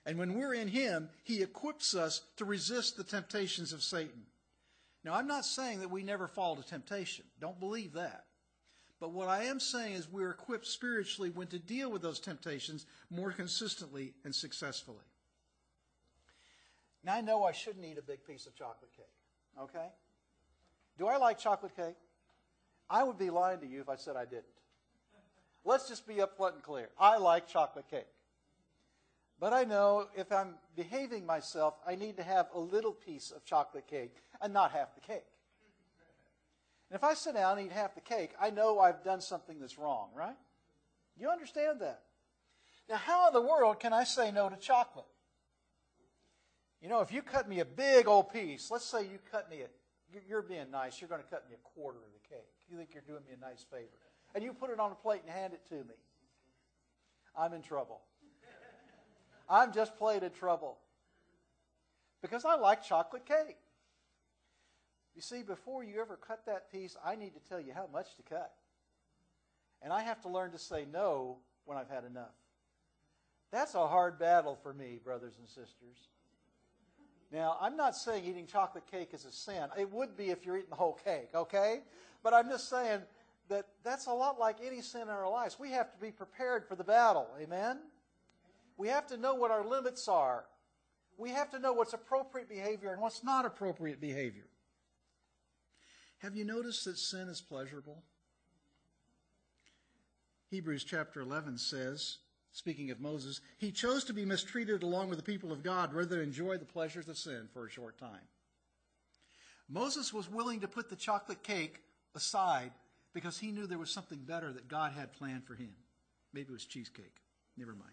And when we're in him, he equips us to resist the temptations of Satan. Now, I'm not saying that we never fall to temptation. Don't believe that. But what I am saying is we're equipped spiritually when to deal with those temptations more consistently and successfully. Now, I know I shouldn't eat a big piece of chocolate cake, okay? Do I like chocolate cake? I would be lying to you if I said I didn't. Let's just be upfront and clear. I like chocolate cake. But I know if I'm behaving myself, I need to have a little piece of chocolate cake and not half the cake. And if I sit down and eat half the cake, I know I've done something that's wrong, right? You understand that? Now, how in the world can I say no to chocolate? You know, if you cut me a big old piece, let's say you cut me you're being nice, you're going to cut me a quarter of the cake. You think you're doing me a nice favor. And you put it on a plate and hand it to me. I'm in trouble. I'm just plain in trouble. Because I like chocolate cake. You see, before you ever cut that piece, I need to tell you how much to cut. And I have to learn to say no when I've had enough. That's a hard battle for me, brothers and sisters. Now, I'm not saying eating chocolate cake is a sin. It would be if you're eating the whole cake, okay? But I'm just saying that that's a lot like any sin in our lives. We have to be prepared for the battle, amen? We have to know what our limits are. We have to know what's appropriate behavior and what's not appropriate behavior. Have you noticed that sin is pleasurable? Hebrews chapter 11 says, speaking of Moses, he chose to be mistreated along with the people of God rather than enjoy the pleasures of sin for a short time. Moses was willing to put the chocolate cake aside because he knew there was something better that God had planned for him. Maybe it was cheesecake. Never mind.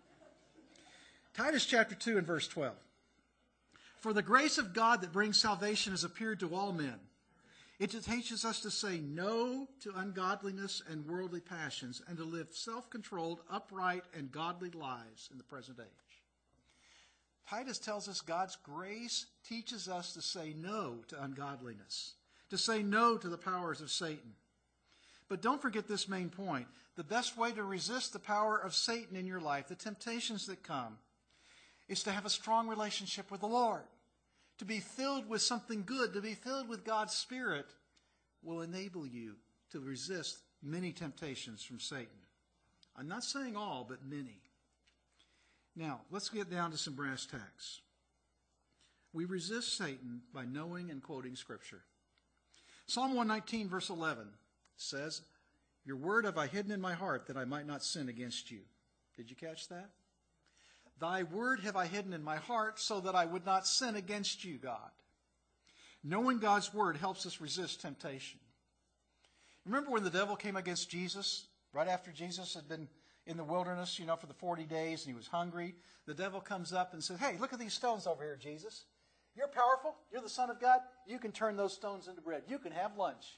Titus chapter 2 and verse 12. For the grace of God that brings salvation has appeared to all men. It teaches us to say no to ungodliness and worldly passions and to live self-controlled, upright, and godly lives in the present age. Titus tells us God's grace teaches us to say no to ungodliness, to say no to the powers of Satan. But don't forget this main point. The best way to resist the power of Satan in your life, the temptations that come, is to have a strong relationship with the Lord. To be filled with something good, to be filled with God's Spirit, will enable you to resist many temptations from Satan. I'm not saying all, but many. Now, let's get down to some brass tacks. We resist Satan by knowing and quoting Scripture. Psalm 119, verse 11 says, your word have I hidden in my heart that I might not sin against you. Did you catch that? Thy word have I hidden in my heart so that I would not sin against you, God. Knowing God's word helps us resist temptation. Remember when the devil came against Jesus, right after Jesus had been in the wilderness, for the 40 days, and he was hungry? The devil comes up and says, hey, look at these stones over here, Jesus. You're powerful. You're the Son of God. You can turn those stones into bread. You can have lunch.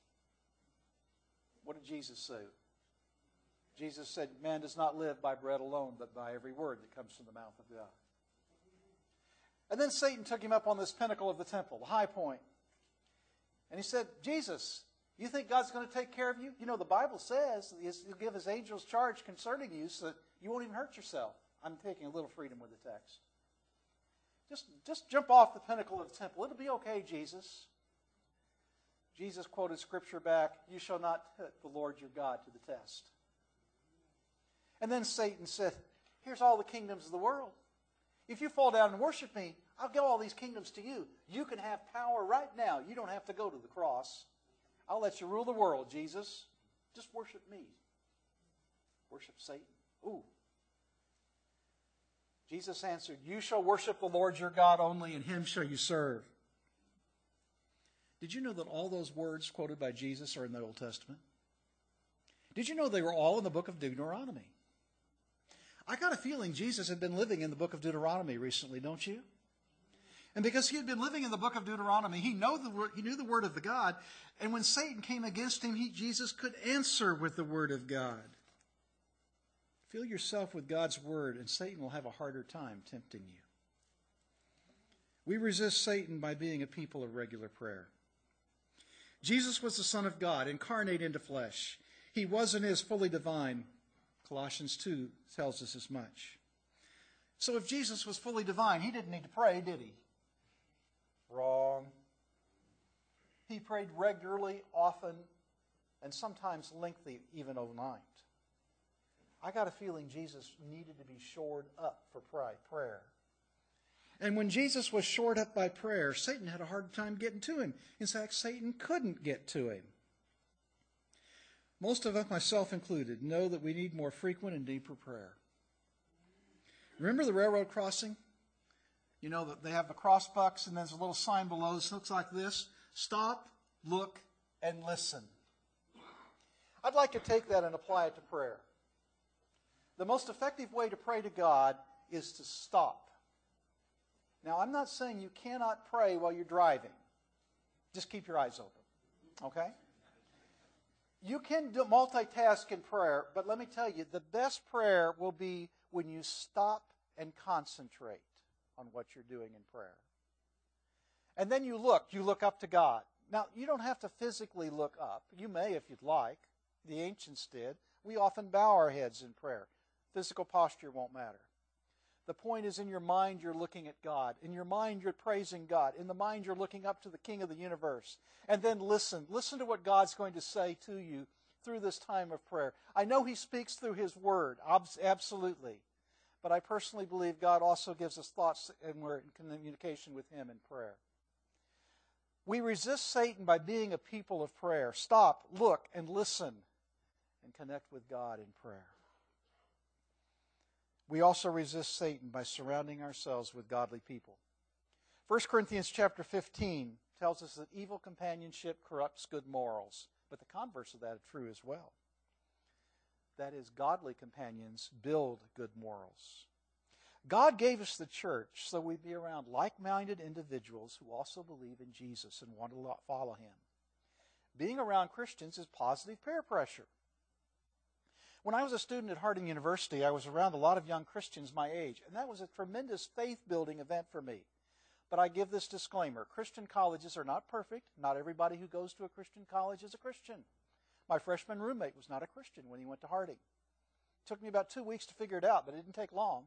What did Jesus say? Jesus said, man does not live by bread alone, but by every word that comes from the mouth of God. And then Satan took him up on this pinnacle of the temple, the high point. And he said, Jesus, you think God's going to take care of you? The Bible says he'll give his angels charge concerning you so that you won't even hurt yourself. I'm taking a little freedom with the text. Just jump off the pinnacle of the temple. It'll be okay, Jesus. Jesus quoted Scripture back, you shall not put the Lord your God to the test. And then Satan said, here's all the kingdoms of the world. If you fall down and worship me, I'll give all these kingdoms to you. You can have power right now. You don't have to go to the cross. I'll let you rule the world, Jesus. Just worship me. Worship Satan. Ooh. Jesus answered, you shall worship the Lord your God only, and him shall you serve. Did you know that all those words quoted by Jesus are in the Old Testament? Did you know they were all in the book of Deuteronomy? I got a feeling Jesus had been living in the book of Deuteronomy recently, don't you? And because he had been living in the book of Deuteronomy, he knew the word of the God. And when Satan came against him, Jesus could answer with the word of God. Fill yourself with God's word, and Satan will have a harder time tempting you. We resist Satan by being a people of regular prayer. Jesus was the Son of God, incarnate into flesh. He was and is fully divine. Colossians 2 tells us as much. So if Jesus was fully divine, he didn't need to pray, did he? Wrong. He prayed regularly, often, and sometimes lengthy, even overnight. I got a feeling Jesus needed to be shored up for prayer. And when Jesus was shored up by prayer, Satan had a hard time getting to him. In fact, Satan couldn't get to him. Most of us, myself included, know that we need more frequent and deeper prayer. Remember the railroad crossing? You know that they have the crossbucks and there's a little sign below that looks like this. Stop, look, and listen. I'd like to take that and apply it to prayer. The most effective way to pray to God is to stop. Now, I'm not saying you cannot pray while you're driving. Just keep your eyes open, okay? You can multitask in prayer, but let me tell you, the best prayer will be when you stop and concentrate on what you're doing in prayer. And then you look up to God. Now, you don't have to physically look up. You may if you'd like. The ancients did. We often bow our heads in prayer. Physical posture won't matter. The point is, in your mind, you're looking at God. In your mind, you're praising God. In the mind, you're looking up to the King of the universe. And then listen. Listen to what God's going to say to you through this time of prayer. I know He speaks through His Word, absolutely. But I personally believe God also gives us thoughts, and we're in communication with Him in prayer. We resist Satan by being a people of prayer. Stop, look, and listen, and connect with God in prayer. We also resist Satan by surrounding ourselves with godly people. 1 Corinthians chapter 15 tells us that evil companionship corrupts good morals, but the converse of that is true as well. That is, godly companions build good morals. God gave us the church so we'd be around like-minded individuals who also believe in Jesus and want to follow Him. Being around Christians is positive peer pressure. When I was a student at Harding University, I was around a lot of young Christians my age, and that was a tremendous faith-building event for me. But I give this disclaimer. Christian colleges are not perfect. Not everybody who goes to a Christian college is a Christian. My freshman roommate was not a Christian when he went to Harding. It took me about 2 weeks to figure it out, but it didn't take long.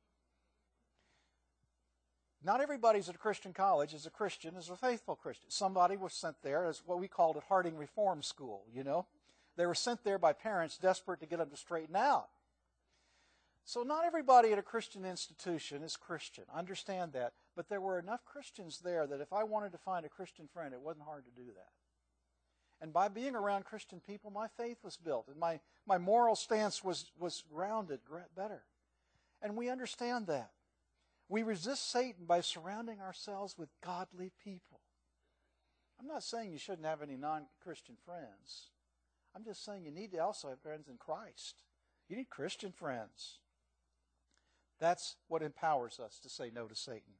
Not everybody's at a Christian college is a Christian, is a faithful Christian. Somebody was sent there as what we called at Harding Reform School, you know. They were sent there by parents desperate to get them to straighten out. So not everybody at a Christian institution is Christian. I understand that. But there were enough Christians there that if I wanted to find a Christian friend, it wasn't hard to do that. And by being around Christian people, my faith was built. And my moral stance was rounded better. And we understand that. We resist Satan by surrounding ourselves with godly people. I'm not saying you shouldn't have any non-Christian friends. I'm just saying you need to also have friends in Christ. You need Christian friends. That's what empowers us to say no to Satan.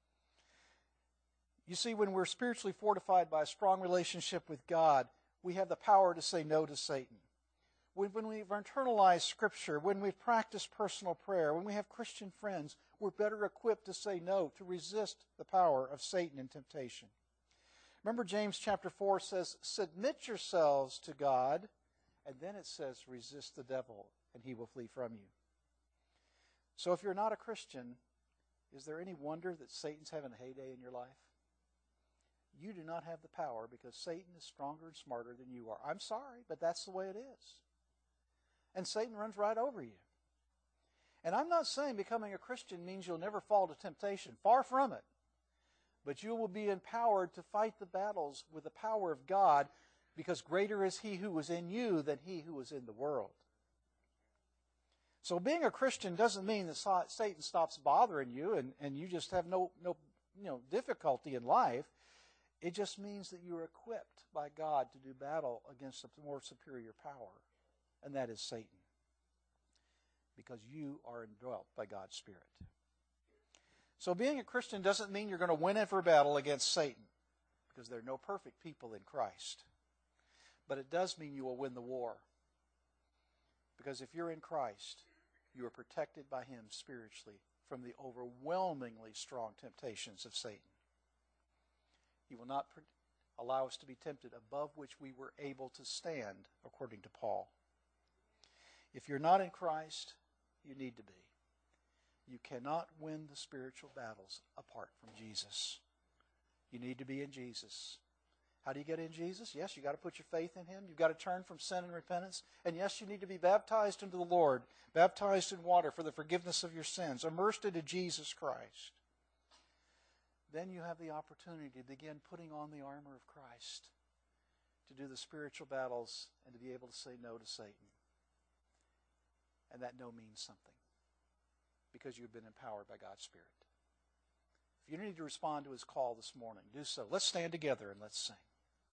You see, when we're spiritually fortified by a strong relationship with God, we have the power to say no to Satan. When we've internalized Scripture, when we've practiced personal prayer, when we have Christian friends, we're better equipped to say no, to resist the power of Satan and temptation. Remember James chapter 4 says, submit yourselves to God, and then it says, resist the devil, and he will flee from you. So if you're not a Christian, is there any wonder that Satan's having a heyday in your life? You do not have the power because Satan is stronger and smarter than you are. I'm sorry, but that's the way it is. And Satan runs right over you. And I'm not saying becoming a Christian means you'll never fall to temptation. Far from it. But you will be empowered to fight the battles with the power of God, because greater is He who is in you than he who is in the world. So being a Christian doesn't mean that Satan stops bothering you and you just have no difficulty in life. It just means that you are equipped by God to do battle against a more superior power, and that is Satan, because you are indwelt by God's Spirit. So being a Christian doesn't mean you're going to win every battle against Satan, because there are no perfect people in Christ. But it does mean you will win the war, because if you're in Christ, you are protected by Him spiritually from the overwhelmingly strong temptations of Satan. He will not allow us to be tempted above which we were able to stand, according to Paul. If you're not in Christ, you need to be. You cannot win the spiritual battles apart from Jesus. You need to be in Jesus. How do you get in Jesus? Yes, you've got to put your faith in Him. You've got to turn from sin and repentance. And yes, you need to be baptized into the Lord, baptized in water for the forgiveness of your sins, immersed into Jesus Christ. Then you have the opportunity to begin putting on the armor of Christ, to do the spiritual battles and to be able to say no to Satan. And that no means something, because you've been empowered by God's Spirit. If you need to respond to His call this morning, do so. Let's stand together and let's sing.